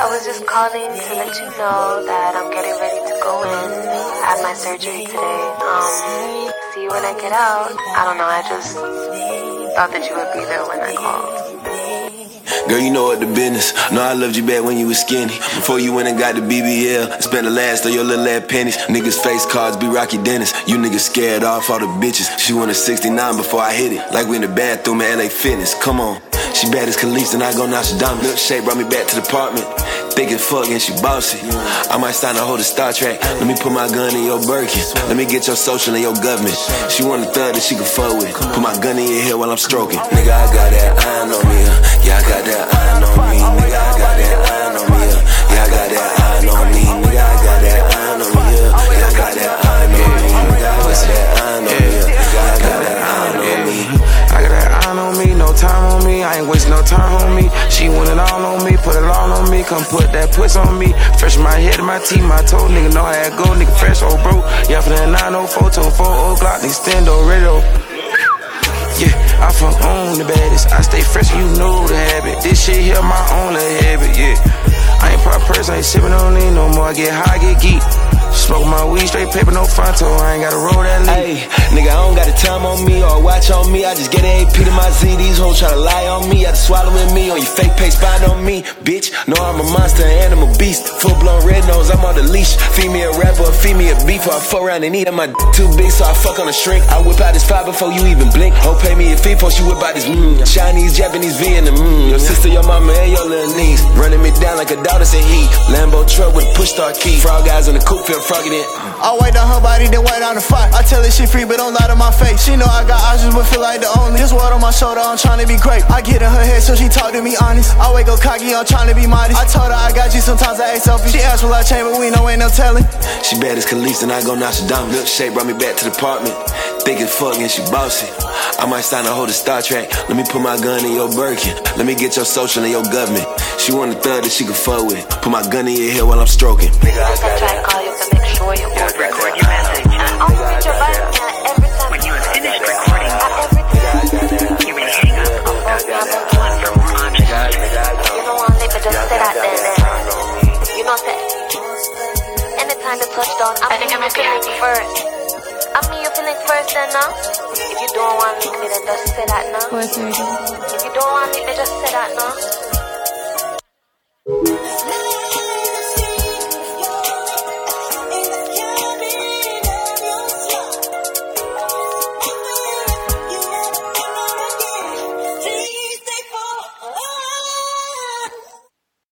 I was just calling to let you know that I'm getting ready to go in, have my surgery today. See you when I get out. I don't know, I just thought that you would be there when I called. Girl, you know what the business. Know I loved you back when you was skinny. Before you went and got the BBL, spent the last of your little ass pennies. Niggas face cards be Rocky Dennis. You niggas scared off all the bitches. She wanted 69 before I hit it. Like we in the bathroom at LA Fitness. Come on. She bad as Khalees and I go Nostradamus. Milkshake brought me back to the apartment. Thick as fuck and she bossy. I might sign a hold of Star Trek. Let me put my gun in your Birkin. Let me get your social and your government. She want a thug that she can fuck with. Put my gun in your head while I'm stroking. Nigga, I got that iron on me. Yeah, I got that iron on me. Nigga, I got that iron on me. Yeah, I got that iron on me. Nigga, I got that iron on me. Yeah, I got that iron on me. Nigga, I got that iron on me. Nigga, I got that iron on me. I got that iron on me, no time on me. I ain't wasting no time on me. She want it all on me, put it all on me. Come put that puss on me. Fresh my head and my teeth, my toe. Nigga know how it go, nigga fresh, old bro. Yeah, for that 904 to 4 o'clock, nigga stand on radio. Yeah, I fuck on the baddest. I stay fresh, you know the habit. This shit here my only habit, yeah. I ain't pop person, I ain't sippin' on lean no more. I get high, get geek. Smoke my weed, straight paper, no fronto. I ain't gotta roll that lead. Hey, nigga, I don't got the time on me or watch on me. I just get an AP to my Z. These hoes try to lie on me. I just swallowing me on your fake page, spine on me, bitch. No, I'm a monster, an animal beast. Full blown red nose, I'm on the leash. Feed me a rapper, feed me a beef. Or I fuck around and eat my too big, so I fuck on a shrink. I whip out this fire before you even blink. Ho, pay me a fee before she whip out this Chinese, Japanese, V in the Your sister, your mama, and your little niece. Running me down like a daughter said he. Lambo truck with a push start key. Frog guys in the coupe, feel froggy then. I wait on her body, then wait on the fight. I tell her she free, but don't lie to my face. She know I got options, but feel like the only. This word on my shoulder, I'm trying to be great. I get in her head, so she talk to me honest. I wake up cocky, I'm trying to be modest. I told her I got you, sometimes I act selfish. She asked will I change, but we know ain't no telling. She bad as Khalees and I go Nostradamus. Milkshake brought me back to the apartment. Thick as fuck and she bossy. I might sign a hold of Star Trek. Let me put my gun in your Birkin. Let me get your social and your government. She want a thug that she can fuck with. Put my gun in your head while I'm stroking. Nigga, I try to call you to make sure you record your message. I'll read your button every time. When you have finished recording, you may hang up or dial +1 for more options. You know I'm late, but just sit out there. You know that. Anytime the touchdown, I think I'm feeling first. I mean you feeling first then now. If you don't want me, then just say that now. If you don't want me, then just say that now.